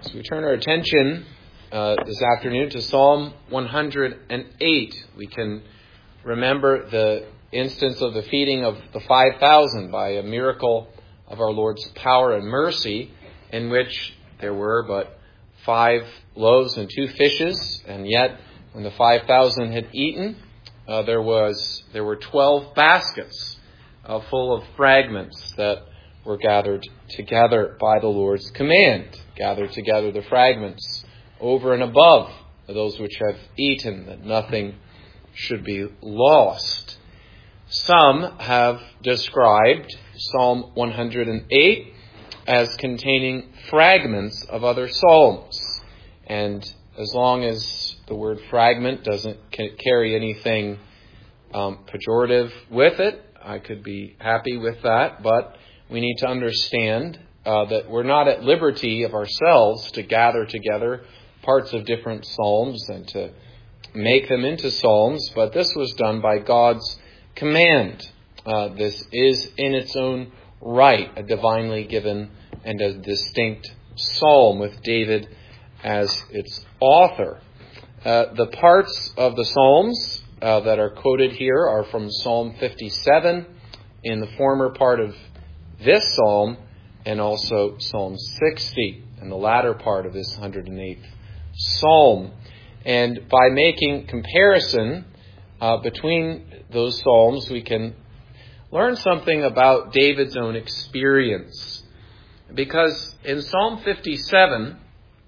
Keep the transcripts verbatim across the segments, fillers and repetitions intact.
So we turn our attention uh, this afternoon to Psalm one hundred eight. We can remember the instance of the feeding of the five thousand by a miracle of our Lord's power and mercy, in which there were but five loaves and two fishes, and yet when the five thousand had eaten, uh, there was there were twelve baskets uh, full of fragments that were gathered together by the Lord's command. Gather together the fragments over and above those which have eaten, that nothing should be lost. Some have described Psalm one hundred eight as containing fragments of other psalms. And as long as the word fragment doesn't carry anything um, pejorative with it, I could be happy with that. But we need to understand uh, that we're not at liberty of ourselves to gather together parts of different psalms and to make them into psalms, but this was done by God's command. Uh, this is in its own right a divinely given and a distinct psalm with David as its author. Uh, the parts of the psalms uh, that are quoted here are from Psalm fifty-seven in the former part of this psalm, and also Psalm sixty in the latter part of this one hundred eighth psalm. And by making comparison uh, between those psalms, we can learn something about David's own experience. Because in Psalm fifty-seven,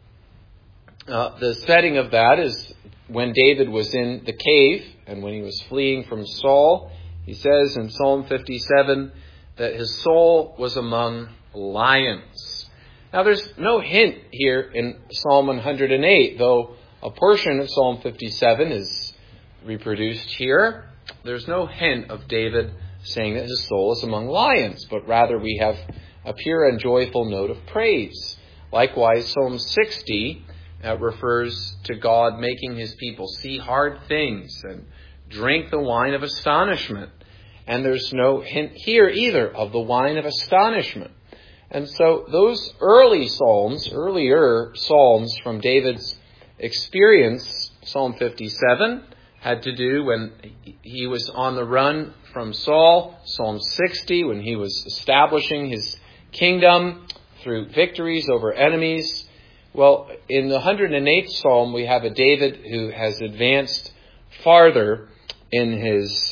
uh, the setting of that is when David was in the cave and when he was fleeing from Saul. He says in Psalm fifty-seven that his soul was among lions. Now there's no hint here in Psalm one hundred eight, though a portion of Psalm fifty-seven is reproduced here. There's no hint of David saying that his soul is among lions, but rather we have a pure and joyful note of praise. Likewise, Psalm sixty uh, refers to God making his people see hard things and drink the wine of astonishment. And there's no hint here either of the wine of astonishment. And so those early psalms, earlier psalms from David's experience, Psalm fifty-seven, had to do when he was on the run from Saul. Psalm sixty, when he was establishing his kingdom through victories over enemies. Well, in the one hundred eighth Psalm, we have a David who has advanced farther in his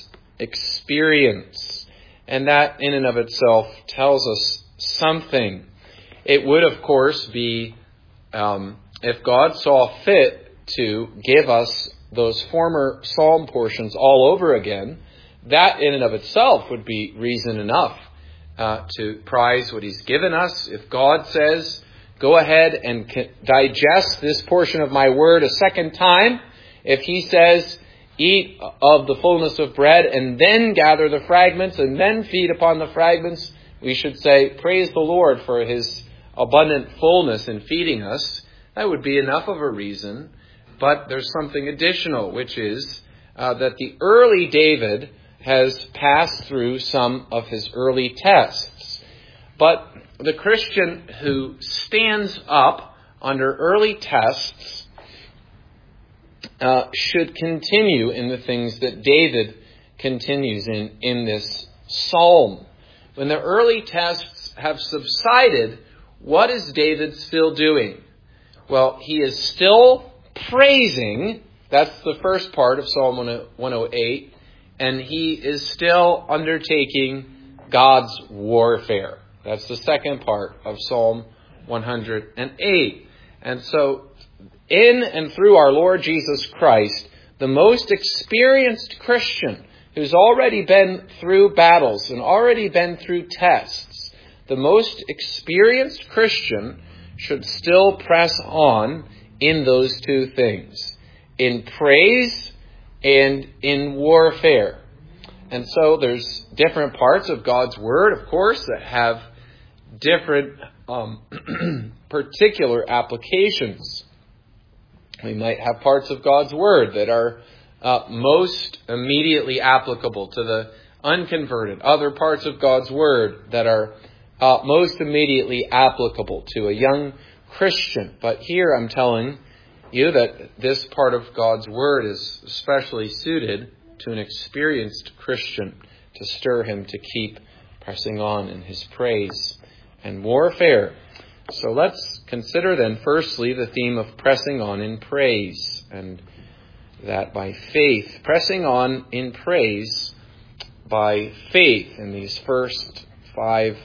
experience. And that in and of itself tells us something. It would, of course, be, um, if God saw fit to give us those former psalm portions all over again, that in and of itself would be reason enough uh, to prize what he's given us. If God says, go ahead and digest this portion of my word a second time, if he says, eat of the fullness of bread and then gather the fragments and then feed upon the fragments, we should say, praise the Lord for his abundant fullness in feeding us. That would be enough of a reason. But there's something additional, which is uh, that the early David has passed through some of his early tests. But the Christian who stands up under early tests Uh, should continue in the things that David continues in in this psalm. When the early tests have subsided, what is David still doing? Well, he is still praising. That's the first part of Psalm one oh eight. And he is still undertaking God's warfare. That's the second part of Psalm one hundred eight. And so in and through our Lord Jesus Christ, the most experienced Christian who's already been through battles and already been through tests, the most experienced Christian should still press on in those two things, in praise and in warfare. And so there's different parts of God's Word, of course, that have different um, particular applications. We might have parts of God's Word that are uh, most immediately applicable to the unconverted. Other parts of God's Word that are uh, most immediately applicable to a young Christian. But here I'm telling you that this part of God's Word is especially suited to an experienced Christian to stir him to keep pressing on in his praise and warfare. So let's consider then firstly the theme of pressing on in praise, and that by faith. Pressing on in praise by faith in these first five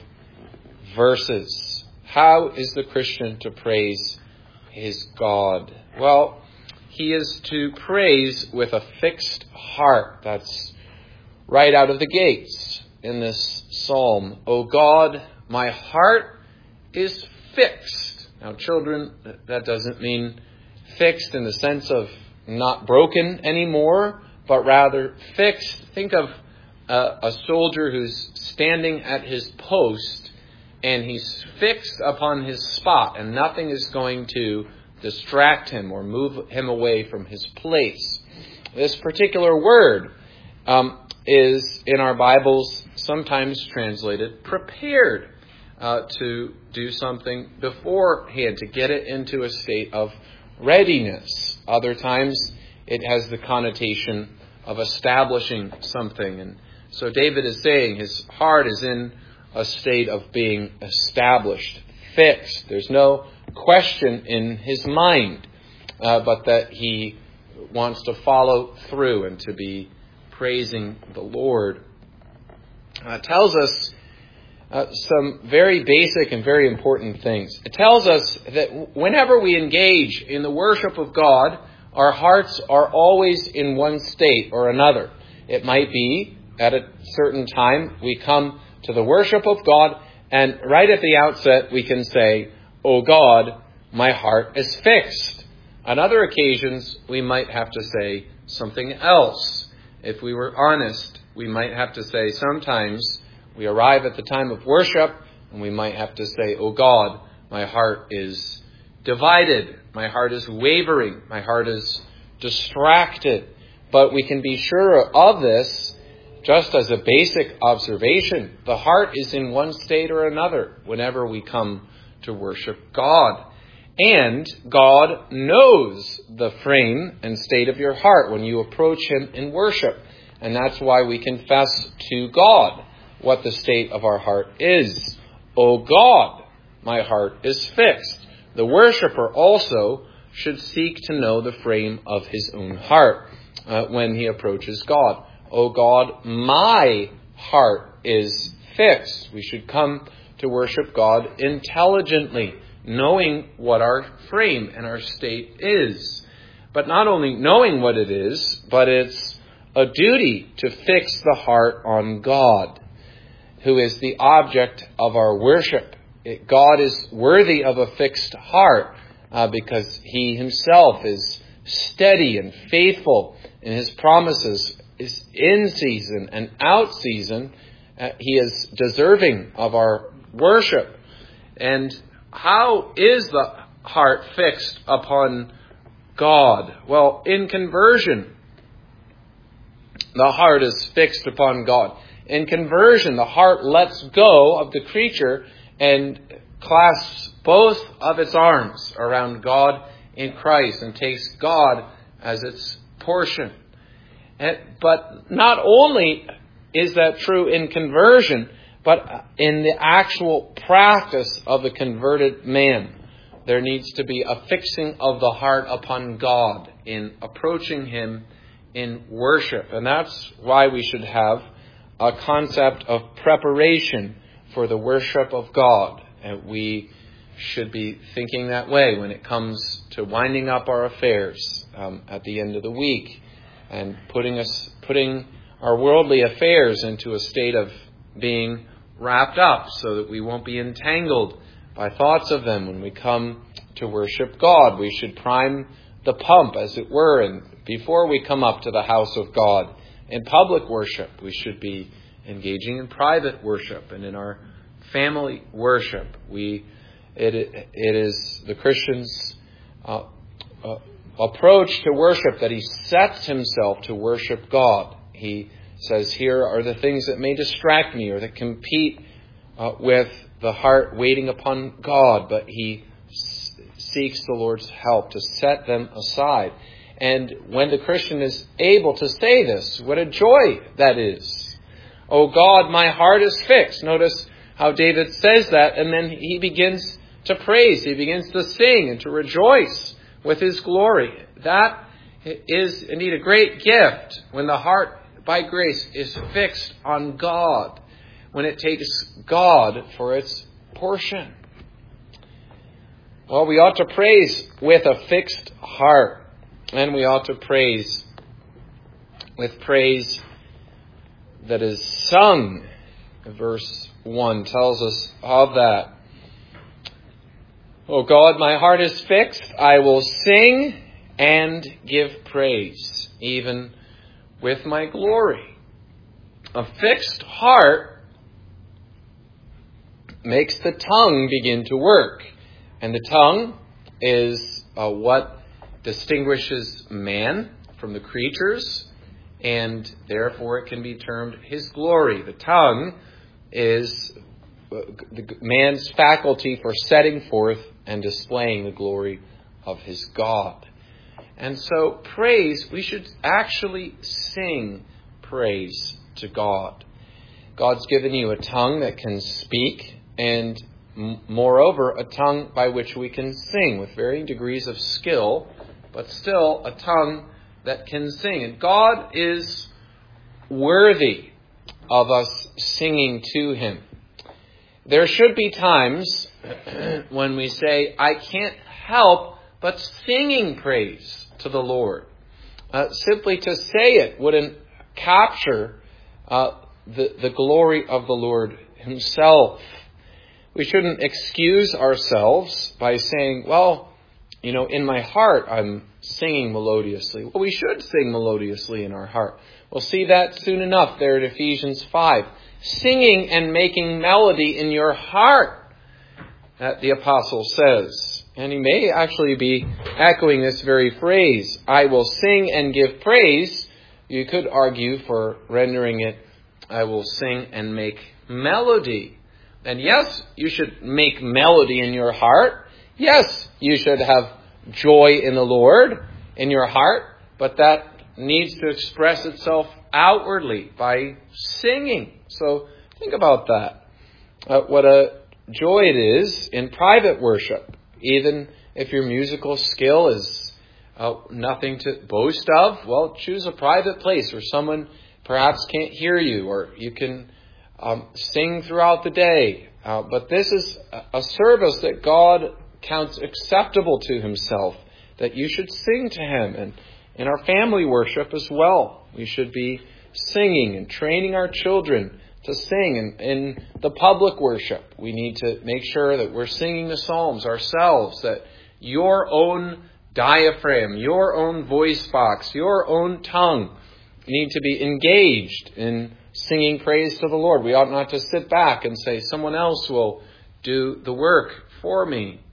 verses. How is the Christian to praise his God? Well, he is to praise with a fixed heart. That's right out of the gates in this psalm. O God, my heart is fixed. Now, children, that doesn't mean fixed in the sense of not broken anymore, but rather fixed. Think of uh, a soldier who's standing at his post and he's fixed upon his spot and nothing is going to distract him or move him away from his place. This particular word um, is in our Bibles sometimes translated prepared uh, to do something beforehand, to get it into a state of readiness. Other times it has the connotation of establishing something. And so David is saying his heart is in a state of being established, fixed. There's no question in his mind, uh, but that he wants to follow through and to be praising the Lord. Uh, tells us uh, some very basic and very important things. It tells us that whenever we engage in the worship of God, our hearts are always in one state or another. It might be at a certain time we come to the worship of God, and right at the outset we can say, "O God, my heart is fixed." On other occasions, we might have to say something else. If we were honest, we might have to say sometimes we arrive at the time of worship and we might have to say, "O God, my heart is divided. My heart is wavering. My heart is distracted." But we can be sure of this just as a basic observation. The heart is in one state or another whenever we come to worship God. And God knows the frame and state of your heart when you approach Him in worship. And that's why we confess to God what the state of our heart is. "O God, my heart is fixed." The worshiper also should seek to know the frame of his own heart uh, when he approaches God. "O God, my heart is fixed." We should come to worship God intelligently, knowing what our frame and our state is. But not only knowing what it is, but it's a duty to fix the heart on God, who is the object of our worship. It, God is worthy of a fixed heart uh, because He Himself is steady and faithful in His promises, is in season and out season. Uh, he is deserving of our worship. And how is the heart fixed upon God? Well, in conversion, the heart is fixed upon God. In conversion, the heart lets go of the creature and clasps both of its arms around God in Christ and takes God as its portion. And, but not only is that true in conversion, but in the actual practice of the converted man, there needs to be a fixing of the heart upon God in approaching Him in worship. And that's why we should have a concept of preparation for the worship of God. And we should be thinking that way when it comes to winding up our affairs um, at the end of the week and putting us putting our worldly affairs into a state of being wrapped up so that we won't be entangled by thoughts of them when we come to worship God. We should prime the pump, as it were, and before we come up to the house of God in public worship, we should be engaging in private worship and in our family worship. We it it is the Christian's uh, uh, approach to worship that he sets himself to worship God. He says, here are the things that may distract me or that compete uh, with the heart waiting upon God. But he seeks the Lord's help to set them aside. And when the Christian is able to say this, what a joy that is. Oh God, my heart is fixed. Notice how David says that, and then he begins to praise. He begins to sing and to rejoice with his glory. That is indeed a great gift when the heart, by grace, is fixed on God, when it takes God for its portion. Well, we ought to praise with a fixed heart, and we ought to praise with praise that is sung. Verse one tells us of that. O God, my heart is fixed. I will sing and give praise, even with my glory. A fixed heart makes the tongue begin to work. And the tongue is uh, what distinguishes man from the creatures, and therefore it can be termed his glory. The tongue is the man's faculty for setting forth and displaying the glory of his God. And so praise, we should actually sing praise to God. God's given you a tongue that can speak, and m- moreover, a tongue by which we can sing with varying degrees of skill, but still a tongue that can sing. And God is worthy of us singing to him. There should be times when we say, I can't help but singing praise to the Lord. Uh, simply to say it wouldn't capture uh, the, the glory of the Lord himself. We shouldn't excuse ourselves by saying, well, you know, in my heart I'm singing melodiously. Well, we should sing melodiously in our heart. We'll see that soon enough there at Ephesians five. Singing and making melody in your heart, that the apostle says. And he may actually be echoing this very phrase, I will sing and give praise. You could argue for rendering it, I will sing and make melody. And yes, you should make melody in your heart. Yes, you should have joy in the Lord in your heart, but that needs to express itself outwardly by singing. So think about that. Uh, what a joy it is in private worship, even if your musical skill is uh, nothing to boast of. Well, choose a private place where someone perhaps can't hear you, or you can um, sing throughout the day. Uh, but this is a service that God counts acceptable to himself, that you should sing to him. And in our family worship as well, we should be singing and training our children to sing. And in the public worship, we need to make sure that we're singing the Psalms ourselves, that your own diaphragm, your own voice box, your own tongue need to be engaged in singing praise to the Lord. We ought not to sit back and say, someone else will do the work for me.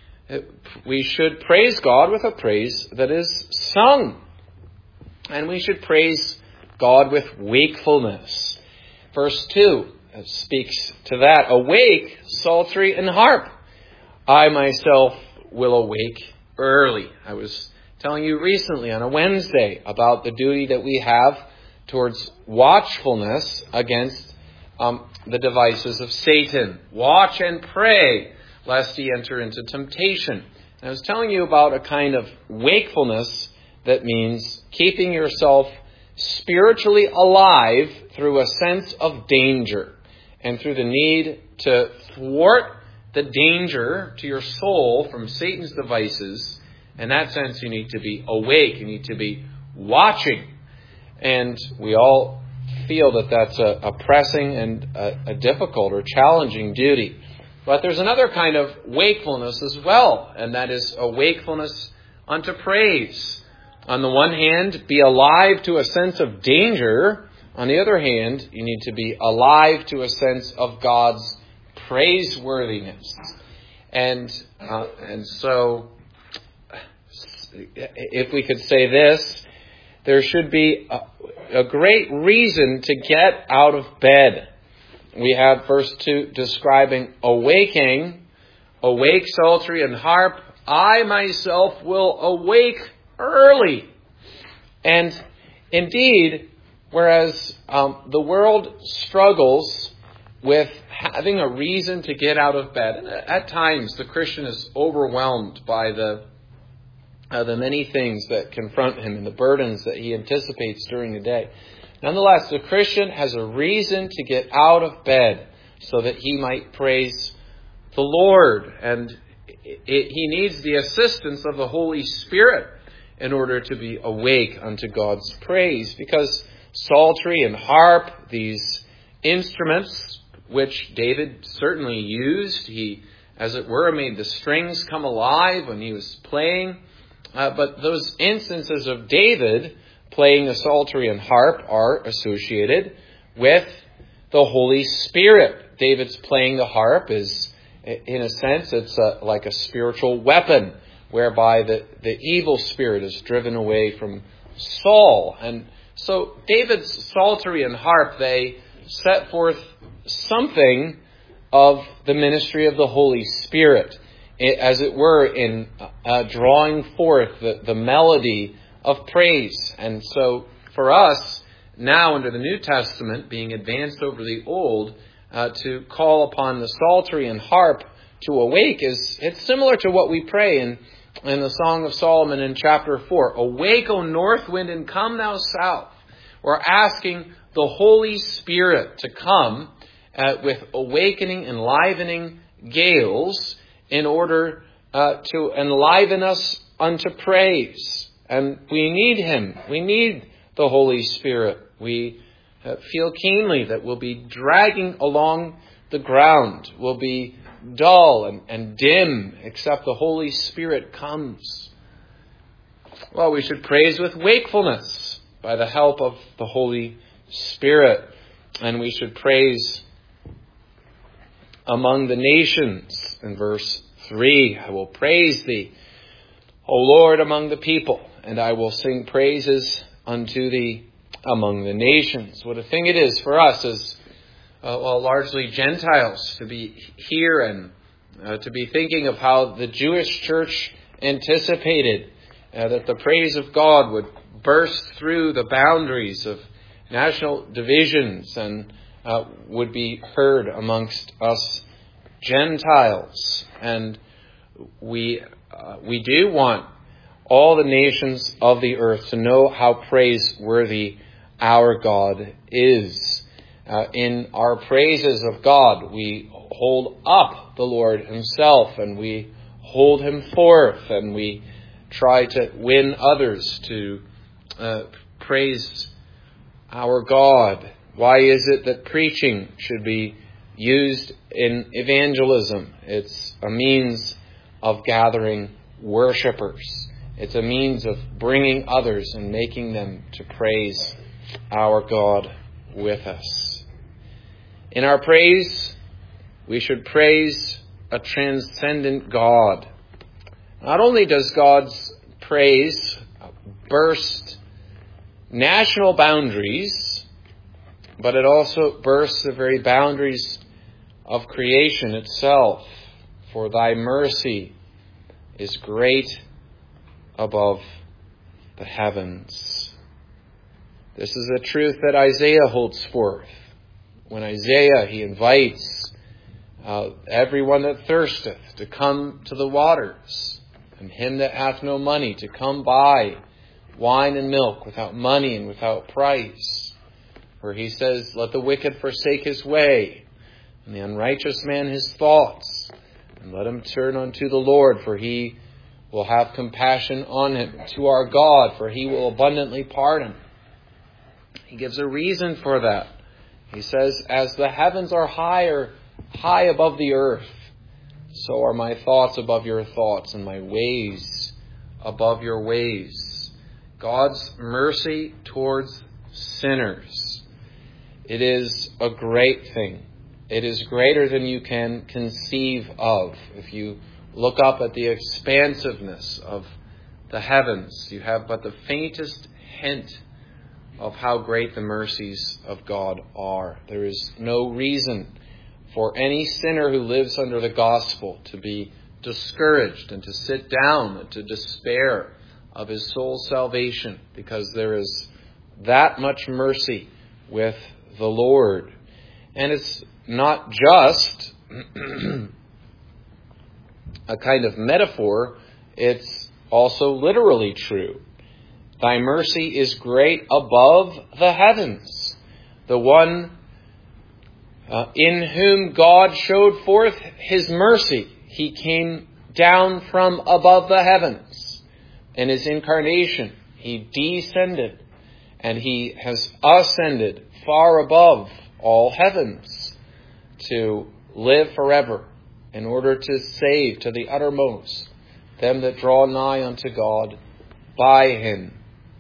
We should praise God with a praise that is sung. And we should praise God with wakefulness. Verse two speaks to that. Awake, psaltery and harp. I myself will awake early. I was telling you recently on a Wednesday about the duty that we have towards watchfulness against um, the devices of Satan. Watch and pray, lest ye enter into temptation. And I was telling you about a kind of wakefulness that means keeping yourself spiritually alive through a sense of danger and through the need to thwart the danger to your soul from Satan's devices. In that sense, you need to be awake. You need to be watching. And we all feel that that's a, a pressing and a, a difficult or challenging duty. But there's another kind of wakefulness as well, and that is a wakefulness unto praise. On the one hand, be alive to a sense of danger. On the other hand, you need to be alive to a sense of God's praiseworthiness. And uh, and so, if we could say this, there should be a, a great reason to get out of bed. We have verse two describing awaking, awake, psaltery, and harp, I myself will awake early. And indeed, whereas um, the world struggles with having a reason to get out of bed, and at times the Christian is overwhelmed by the uh, the many things that confront him and the burdens that he anticipates during the day. Nonetheless, the Christian has a reason to get out of bed so that he might praise the Lord. And it, it, he needs the assistance of the Holy Spirit in order to be awake unto God's praise. Because psaltery and harp, these instruments which David certainly used, he, as it were, made the strings come alive when he was playing. Uh, but those instances of David playing the psaltery and harp are associated with the Holy Spirit. David's playing the harp is, in a sense, it's a, like a spiritual weapon whereby the, the evil spirit is driven away from Saul. And so David's psaltery and harp, they set forth something of the ministry of the Holy Spirit, as it were, in uh, drawing forth the, the melody of praise. And so for us, now under the New Testament, being advanced over the Old, uh, to call upon the psaltery and harp to awake is, it's similar to what we pray in, in the Song of Solomon in chapter four. Awake, O north wind, and come thou south. We're asking the Holy Spirit to come uh, with awakening, enlivening gales in order uh, to enliven us unto praise. And we need Him. We need the Holy Spirit. We uh, feel keenly that we'll be dragging along the ground. We'll be dull and, and dim except the Holy Spirit comes. Well, we should praise with wakefulness by the help of the Holy Spirit. And we should praise among the nations. In verse three, I will praise thee, O Lord, among the people, and I will sing praises unto thee among the nations. What a thing it is for us as uh, well, largely Gentiles to be here and uh, to be thinking of how the Jewish church anticipated uh, that the praise of God would burst through the boundaries of national divisions and uh, would be heard amongst us Gentiles. And we uh, we do want all the nations of the earth to know how praiseworthy our God is. Uh, in our praises of God, we hold up the Lord Himself, and we hold Him forth, and we try to win others to uh, praise our God. Why is it that preaching should be used in evangelism? It's a means of gathering worshipers. It's a means of bringing others and making them to praise our God with us. In our praise, we should praise a transcendent God. Not only does God's praise burst national boundaries, but it also bursts the very boundaries of creation itself. For thy mercy is great above the heavens. This is a truth that Isaiah holds forth. When Isaiah, he invites uh, everyone that thirsteth to come to the waters, and him that hath no money to come buy wine and milk without money and without price. Where he says, let the wicked forsake his way, and the unrighteous man his thoughts, and let him turn unto the Lord, for he will have compassion on him, to our God, for he will abundantly pardon. He gives a reason for that. He says, as the heavens are higher, high above the earth, so are my thoughts above your thoughts, and my ways above your ways. God's mercy towards sinners. It is a great thing. It is greater than you can conceive of. If you look up at the expansiveness of the heavens, you have but the faintest hint of how great the mercies of God are. There is no reason for any sinner who lives under the gospel to be discouraged and to sit down and to despair of his soul's salvation, because there is that much mercy with the Lord. And it's not just a kind of metaphor, it's also literally true. Thy mercy is great above the heavens. The one uh, in whom God showed forth his mercy. He came down from above the heavens. In his incarnation, he descended and he has ascended far above all heavens to live forever in order to save to the uttermost them that draw nigh unto God by him.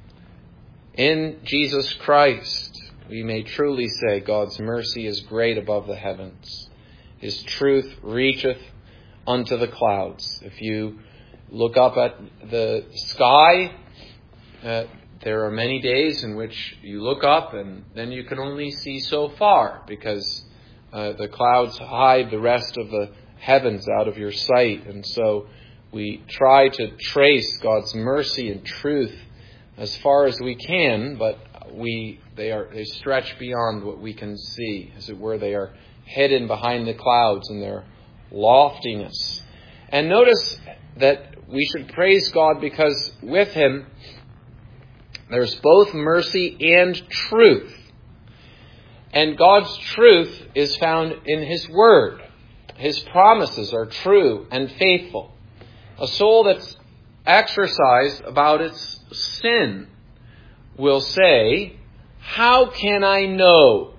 In Jesus Christ, we may truly say God's mercy is great above the heavens. His truth reacheth unto the clouds. If you look up at the sky, uh, there are many days in which you look up and then you can only see so far, because uh, the clouds hide the rest of the heavens out of your sight. And so we try to trace God's mercy and truth as far as we can, but we they are they stretch beyond what we can see. As it were, they are hidden behind the clouds in their loftiness. And notice that we should praise God because with him there's both mercy and truth. And God's truth is found in his word. His promises are true and faithful. A soul that's exercised about its sin will say, how can I know?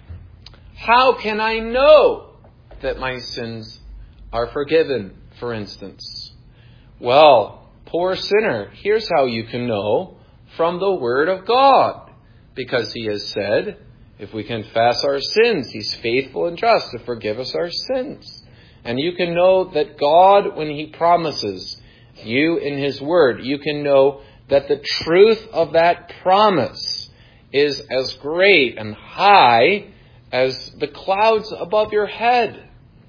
How can I know that my sins are forgiven, for instance? Well, poor sinner, here's how you can know: from the Word of God. Because he has said, if we confess our sins, he's faithful and just to forgive us our sins. And you can know that God, when he promises you in his word, you can know that the truth of that promise is as great and high as the clouds above your head.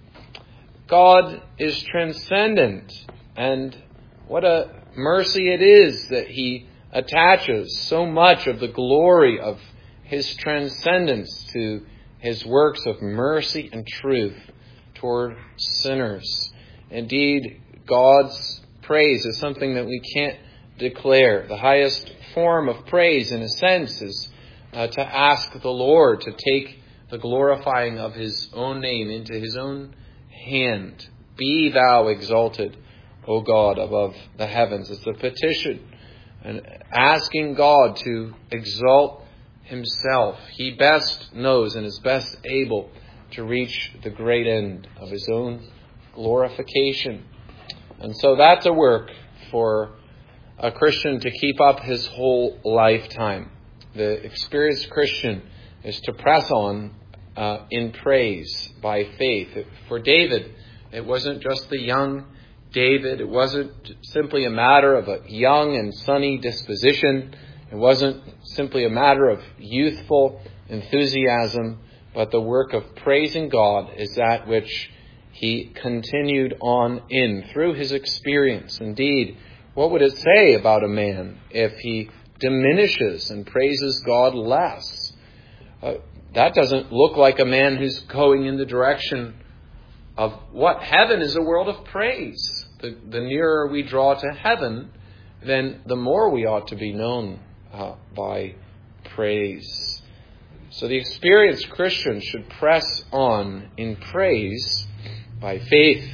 God is transcendent, and what a mercy it is that he attaches so much of the glory of his transcendence to his works of mercy and truth toward sinners. Indeed, God's praise is something that we can't declare. The highest form of praise, in a sense, is uh, to ask the Lord to take the glorifying of his own name into his own hand. Be thou exalted, O God, above the heavens. It's a petition, and asking God to exalt himself. He best knows and is best able to reach the great end of his own glorification. And so that's a work for a Christian to keep up his whole lifetime. The experienced Christian is to press on uh, in praise by faith. For David, it wasn't just the young David. It wasn't simply a matter of a young and sunny disposition. It wasn't simply a matter of youthful enthusiasm, but the work of praising God is that which he continued on in through his experience. Indeed, what would it say about a man if he diminishes and praises God less? Uh, that doesn't look like a man who's going in the direction of what? Heaven is a world of praise. The, the nearer we draw to heaven, then the more we ought to be known uh, by praise. So the experienced Christian should press on in praise by faith,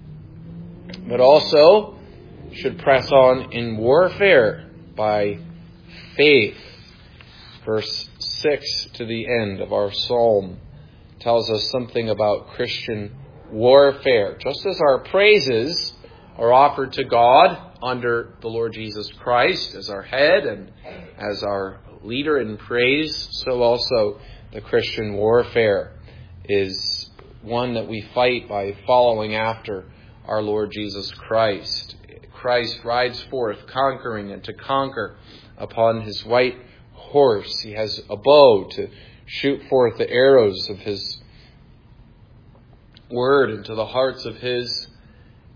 but also should press on in warfare by faith. Verse six to the end of our psalm tells us something about Christian warfare. Just as our praises are offered to God under the Lord Jesus Christ as our head and as our leader in praise, so also the Christian warfare is one that we fight by following after our Lord Jesus Christ. Christ rides forth conquering and to conquer upon his white horse. He has a bow to shoot forth the arrows of his word into the hearts of his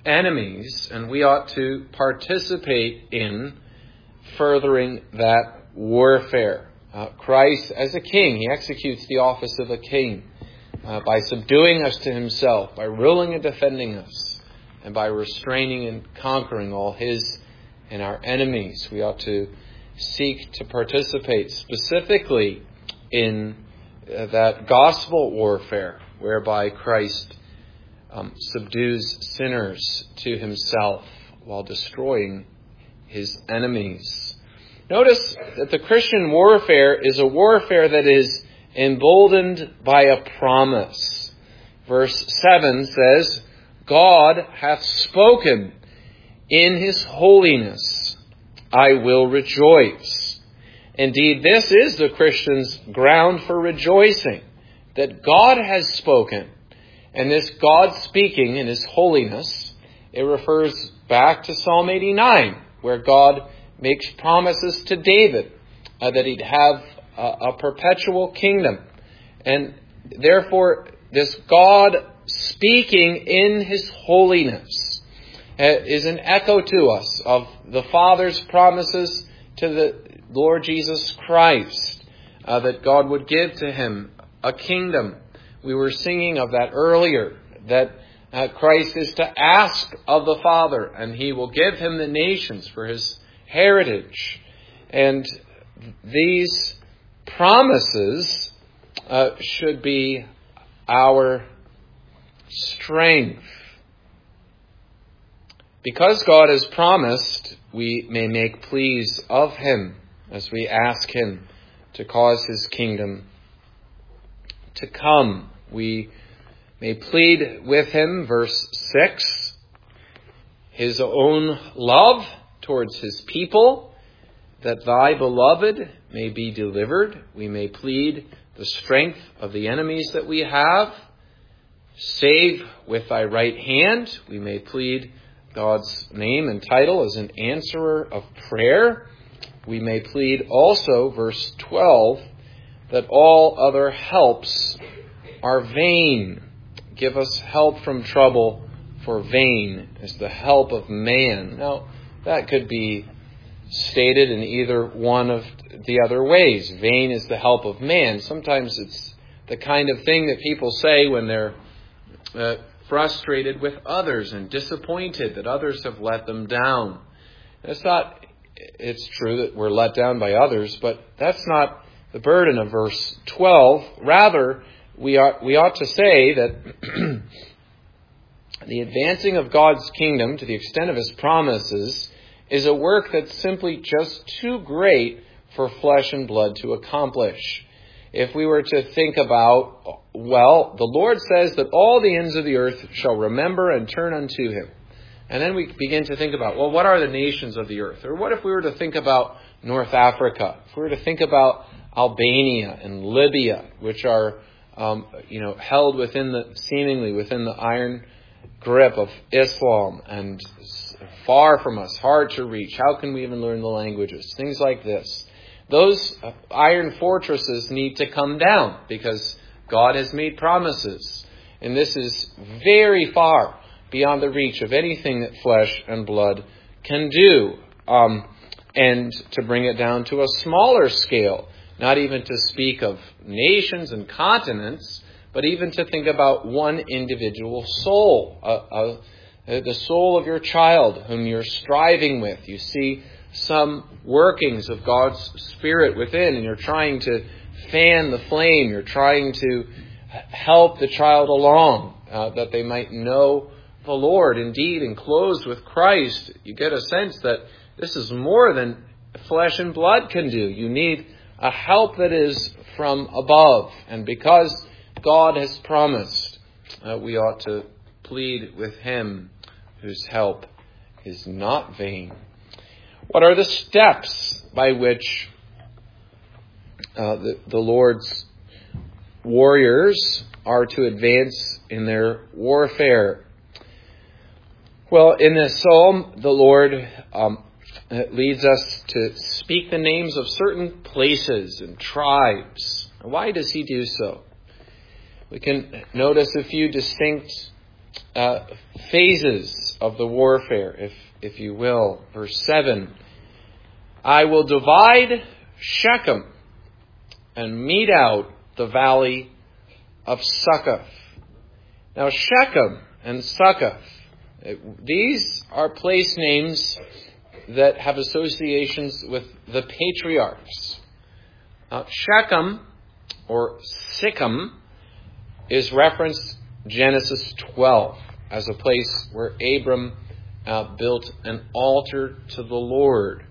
enemies, and we ought to participate in furthering that warfare. Uh, Christ, as a king, he executes the office of a king uh, by subduing us to himself, by ruling and defending us, and by restraining and conquering all his and our enemies. We ought to seek to participate specifically in uh, that gospel warfare whereby Christ um, subdues sinners to himself while destroying his enemies. Notice that the Christian warfare is a warfare that is emboldened by a promise. Verse seven says, God hath spoken, in his holiness I will rejoice. Indeed, this is the Christian's ground for rejoicing, that God has spoken. And this God speaking in his holiness, it refers back to Psalm eighty-nine, where God makes promises to David uh, that he'd have a, a perpetual kingdom. And therefore, this God speaking in his holiness uh, is an echo to us of the Father's promises to the Lord Jesus Christ, uh, that God would give to him a kingdom. We were singing of that earlier, that uh, Christ is to ask of the Father, and he will give him the nations for his heritage. And these promises uh, should be our strength. Because God has promised, we may make pleas of him as we ask him to cause his kingdom to come. We may plead with him, verse six, his own love towards his people, that thy beloved may be delivered. We may plead the strength of the enemies that we have. Save with thy right hand. We may plead God's name and title as an answerer of prayer. We may plead also, verse twelve, that all other helps are vain. Give us help from trouble, for vain is the help of man. Now, that could be stated in either one of the other ways. Vain is the help of man. Sometimes it's the kind of thing that people say when they're uh, frustrated with others and disappointed that others have let them down. It's not, it's true that we're let down by others, but that's not the burden of verse twelve. Rather, we ought, we ought to say that the advancing of God's kingdom to the extent of his promises is a work that's simply just too great for flesh and blood to accomplish. If we were to think about, well, the Lord says that all the ends of the earth shall remember and turn unto him. And then we begin to think about, well, what are the nations of the earth? Or what if we were to think about North Africa? If we were to think about Albania and Libya, which are, um, you know, held within the, seemingly within the iron grip of Islam and far from us, hard to reach. How can we even learn the languages? Things like this. Those iron fortresses need to come down because God has made promises. And this is very far beyond the reach of anything that flesh and blood can do. Um, and to bring it down to a smaller scale, not even to speak of nations and continents, but even to think about one individual soul, uh, uh, the soul of your child whom you're striving with. You see some workings of God's Spirit within, and you're trying to fan the flame. You're trying to help the child along, uh, that they might know the Lord. Indeed, enclosed with Christ, you get a sense that this is more than flesh and blood can do. You need a help that is from above. And because God has promised, uh, we ought to plead with him whose help is not vain. What are the steps by which uh, the, the Lord's warriors are to advance in their warfare? Well, in this psalm, the Lord um, leads us to speak the names of certain places and tribes. Why does he do so? We can notice a few distinct uh, phases of the warfare, if if you will. Verse seven, I will divide Shechem and mete out the valley of Succoth. Now Shechem and Succoth, these are place names that have associations with the patriarchs. Uh, Shechem, or Sichem, is referenced Genesis twelve as a place where Abram uh, built an altar to the Lord.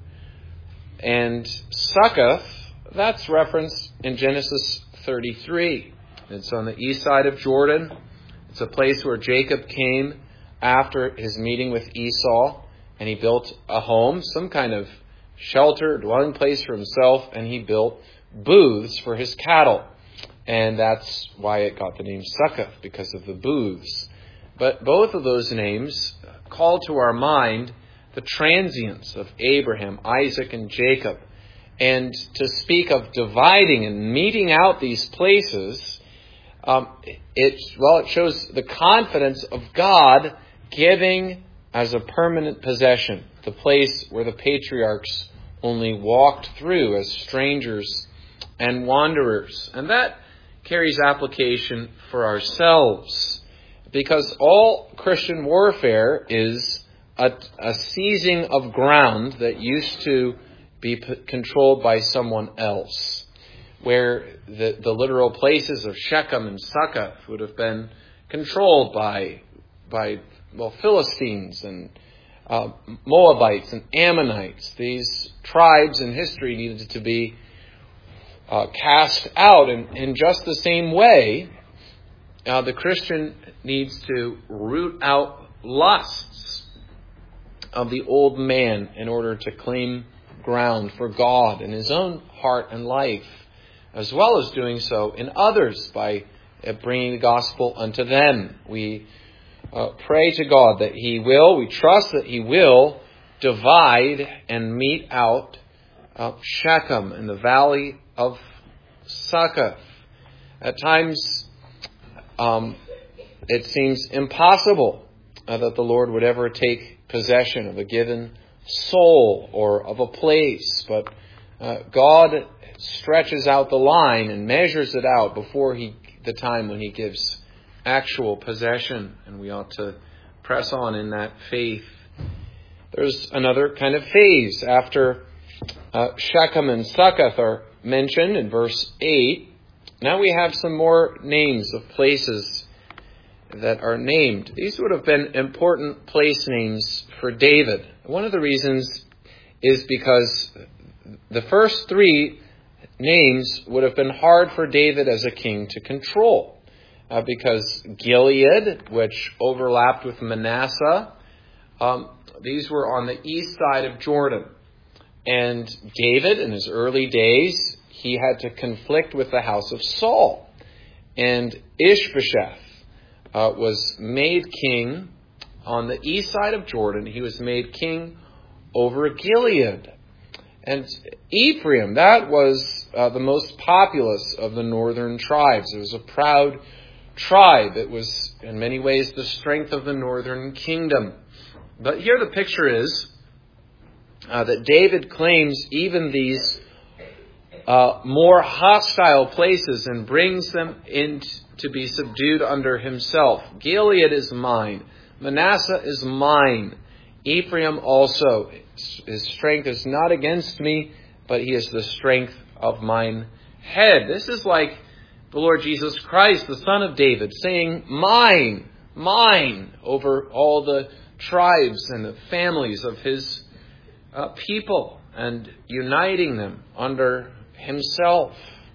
And Succoth, that's referenced in Genesis thirty-three. It's on the east side of Jordan. It's a place where Jacob came after his meeting with Esau, and he built a home, some kind of shelter, dwelling place for himself, and he built booths for his cattle. And that's why it got the name Succoth, because of the booths. But both of those names call to our mind the transience of Abraham, Isaac, and Jacob. And to speak of dividing and meting out these places, um, it, well, it shows the confidence of God giving as a permanent possession the place where the patriarchs only walked through as strangers and wanderers. And that carries application for ourselves, because all Christian warfare is a, a seizing of ground that used to be p- controlled by someone else, where the, the literal places of Shechem and Succoth would have been controlled by, by well, Philistines and uh, Moabites and Ammonites. These tribes in history needed to be Uh, cast out. And in just the same way, uh, the Christian needs to root out lusts of the old man in order to claim ground for God in his own heart and life, as well as doing so in others by uh, bringing the gospel unto them. We uh, pray to God that He will, we trust that He will divide and mete out uh, Shechem in the valley of Succoth. At times, um, it seems impossible uh, that the Lord would ever take possession of a given soul or of a place, but uh, God stretches out the line and measures it out before he, the time when He gives actual possession, and we ought to press on in that faith. There's another kind of phase after uh, Shechem and Succoth are mentioned in verse eight. Now we have some more names of places that are named. These would have been important place names for David. One of the reasons is because the first three names would have been hard for David as a king to control. Uh, because Gilead, which overlapped with Manasseh, um, these were on the east side of Jordan. And David, in his early days, he had to conflict with the house of Saul. And Ishbosheth uh, was made king on the east side of Jordan. He was made king over Gilead. And Ephraim, that was uh, the most populous of the northern tribes. It was a proud tribe. It was, in many ways, the strength of the northern kingdom. But here the picture is uh, that David claims even these uh, more hostile places and brings them in to be subdued under himself. Gilead is mine. Manasseh is mine. Ephraim also. His strength is not against me, but he is the strength of mine head. This is like the Lord Jesus Christ, the Son of David, saying, mine, mine, over all the tribes and the families of his uh, people, and uniting them under himself.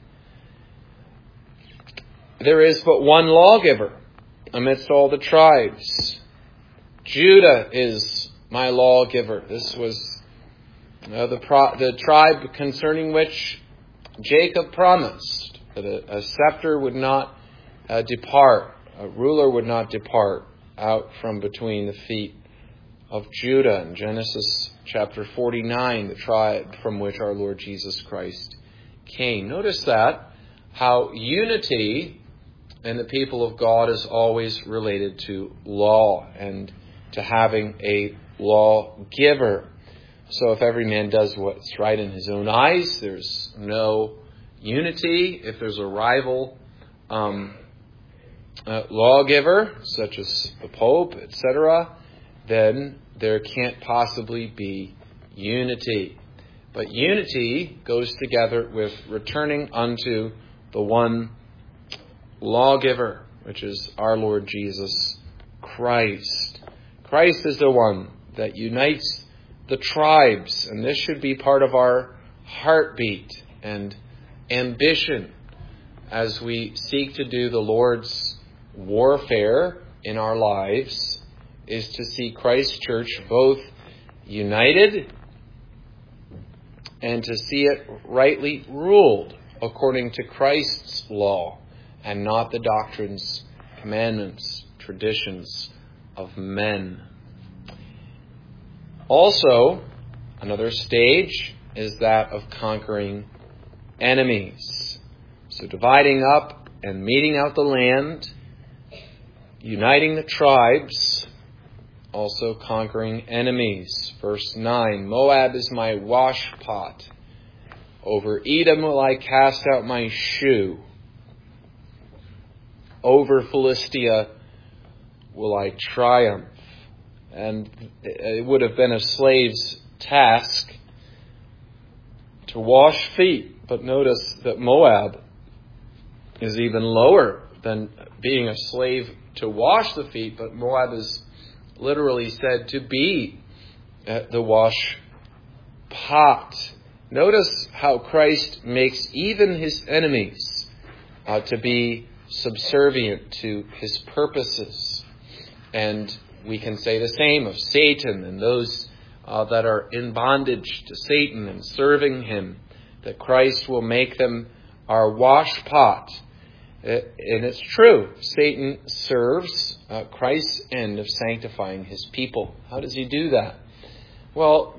There is but one lawgiver amidst all the tribes. Judah is my lawgiver. This was uh, the, pro- the tribe concerning which Jacob promised that a, a scepter would not uh, depart, a ruler would not depart out from between the feet of Judah. In Genesis chapter forty-nine, the tribe from which our Lord Jesus Christ came. Notice that, how unity in the people of God is always related to law and to having a lawgiver. So if every man does what's right in his own eyes, there's no unity. If there's a rival um, uh, lawgiver, such as the Pope, et cetera, then there can't possibly be unity. But unity goes together with returning unto the one lawgiver, which is our Lord Jesus Christ. Christ is the one that unites the tribes, and this should be part of our heartbeat and ambition as we seek to do the Lord's warfare in our lives, is to see Christ's church both united and to see it rightly ruled according to Christ's law and not the doctrines, commandments, traditions of men. Also, another stage is that of conquering enemies. So dividing up and meeting out the land, uniting the tribes, also conquering enemies. Verse nine, Moab is my washpot. Over Edom will I cast out my shoe. Over Philistia will I triumph. And it would have been a slave's task to wash feet. But notice that Moab is even lower than being a slave to wash the feet. But Moab is literally said to be the wash pot. Notice how Christ makes even his enemies uh, to be subservient to his purposes. And we can say the same of Satan and those uh, that are in bondage to Satan and serving him, that Christ will make them our wash pot. And it's true, Satan serves uh, Christ's end of sanctifying his people. How does he do that? Well,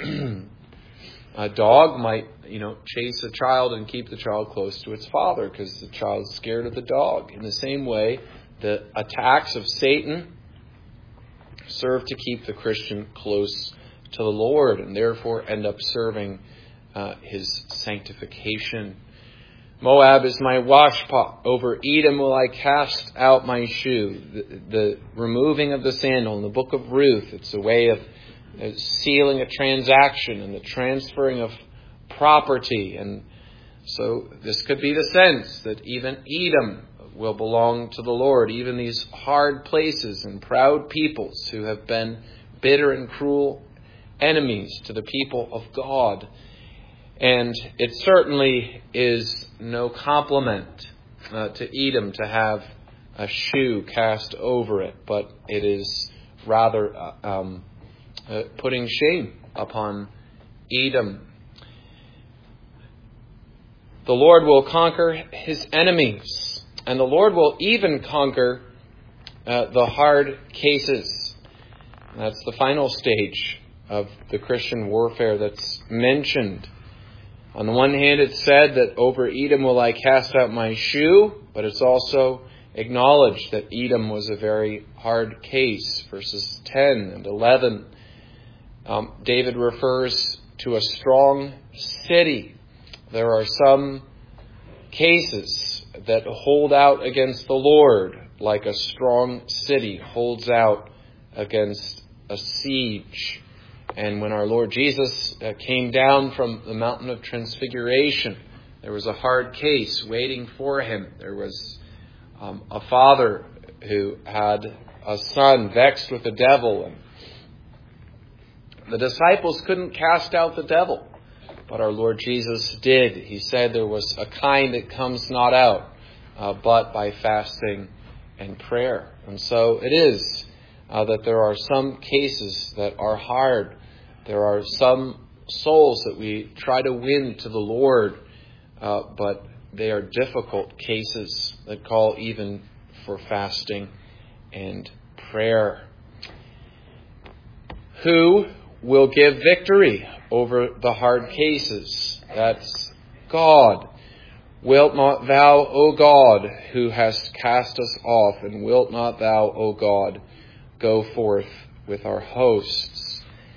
a dog might, you know, chase a child and keep the child close to its father because the child's scared of the dog. In the same way, the attacks of Satan serve to keep the Christian close to the Lord and therefore end up serving uh, his sanctification. Moab is my washpot. Over Edom will I cast out my shoe. The, the removing of the sandal in the book of Ruth, it's a way of uh, sealing a transaction and the transferring of property. And so this could be the sense that even Edom will belong to the Lord. Even these hard places and proud peoples who have been bitter and cruel enemies to the people of God. And it certainly is no compliment uh, to Edom to have a shoe cast over it, but it is rather uh, um, uh, putting shame upon Edom. The Lord will conquer his enemies, and the Lord will even conquer uh, the hard cases. And that's the final stage of the Christian warfare that's mentioned. On the one hand, it's said that over Edom will I cast out my shoe, but it's also acknowledged that Edom was a very hard case. Verses ten and eleven, um, David refers to a strong city. There are some cases that hold out against the Lord, like a strong city holds out against a siege. And when our Lord Jesus uh, came down from the mountain of transfiguration, there was a hard case waiting for him. There was um, a father who had a son vexed with the devil. And the disciples couldn't cast out the devil, but our Lord Jesus did. He said there was a kind that comes not out, uh, but by fasting and prayer. And so it is uh, that there are some cases that are hard. There are some souls that we try to win to the Lord, uh, but they are difficult cases that call even for fasting and prayer. Who will give victory over the hard cases? That's God. Wilt not thou, O God, who hast cast us off, and wilt not thou, O God, go forth with our hosts?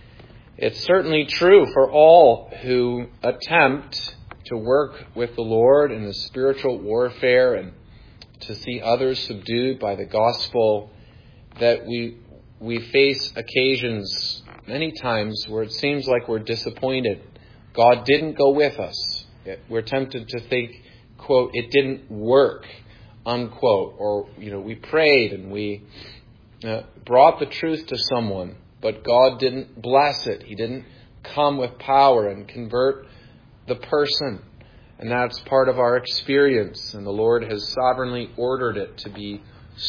It's certainly true for all who attempt to work with the Lord in the spiritual warfare and to see others subdued by the gospel, that we we face occasions many times where it seems like we're disappointed. God didn't go with us. We're tempted to think, quote, it didn't work, unquote. Or, you know, we prayed and we uh, brought the truth to someone, but God didn't bless it. He didn't come with power and convert the person. And that's part of our experience. And the Lord has sovereignly ordered it to be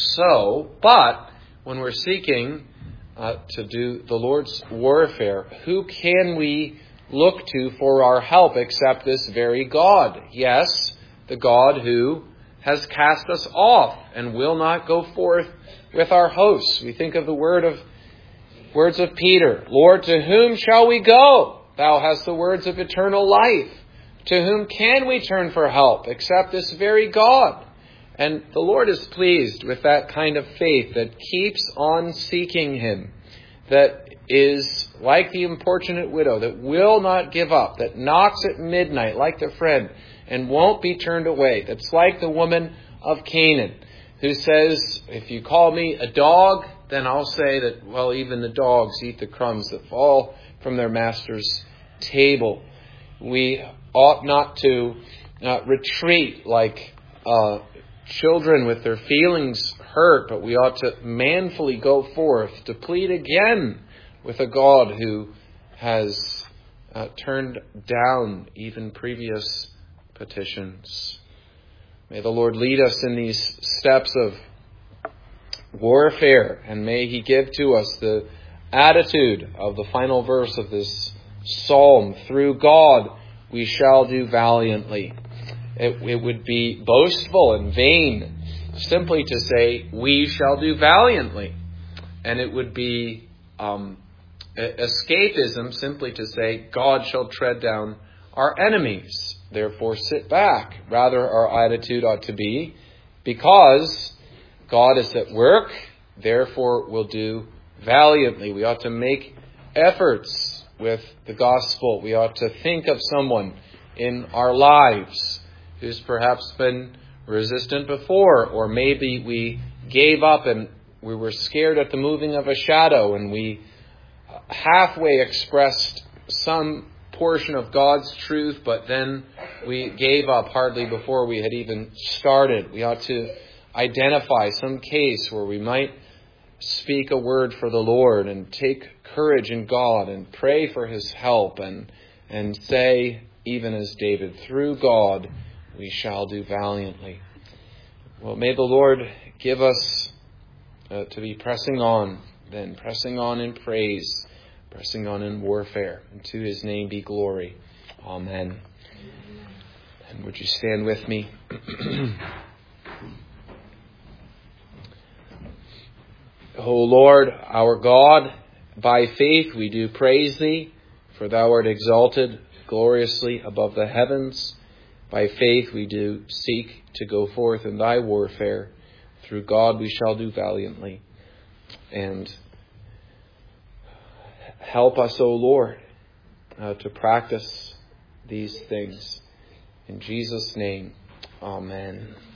so. But when we're seeking uh, to do the Lord's warfare, who can we look to for our help except this very God? Yes, the God who has cast us off and will not go forth with our hosts. We think of the word of words of Peter. Lord, to whom shall we go? Thou hast the words of eternal life. To whom can we turn for help except this very God? And the Lord is pleased with that kind of faith that keeps on seeking Him, that is like the importunate widow, that will not give up, that knocks at midnight like the friend and won't be turned away. That's like the woman of Canaan who says, if you call me a dog, then I'll say that, well, even the dogs eat the crumbs that fall from their master's table. We ought not to uh, retreat like uh, children with their feelings hurt, but we ought to manfully go forth to plead again with a God who has uh, turned down even previous petitions. May the Lord lead us in these steps of warfare, and may He give to us the attitude of the final verse of this psalm. Through God we shall do valiantly. It, it would be boastful and vain simply to say, we shall do valiantly. And it would be um, escapism simply to say, God shall tread down our enemies. Therefore sit back. Rather, our attitude ought to be, because God is at work, therefore we'll do valiantly. We ought to make efforts with the gospel. We ought to think of someone in our lives who's perhaps been resistant before, or maybe we gave up and we were scared at the moving of a shadow and we halfway expressed some portion of God's truth, but then we gave up hardly before we had even started. We ought to identify some case where we might speak a word for the Lord and take courage in God and pray for His help and and say, even as David, through God we shall do valiantly. Well, may the Lord give us uh, to be pressing on, then pressing on in praise, pressing on in warfare, and to His name be glory. Amen. And would you stand with me? O Lord, our God, by faith we do praise Thee, for Thou art exalted gloriously above the heavens. By faith we do seek to go forth in Thy warfare. Through God we shall do valiantly. And help us, O Lord, uh, to practice these things. In Jesus' name, amen.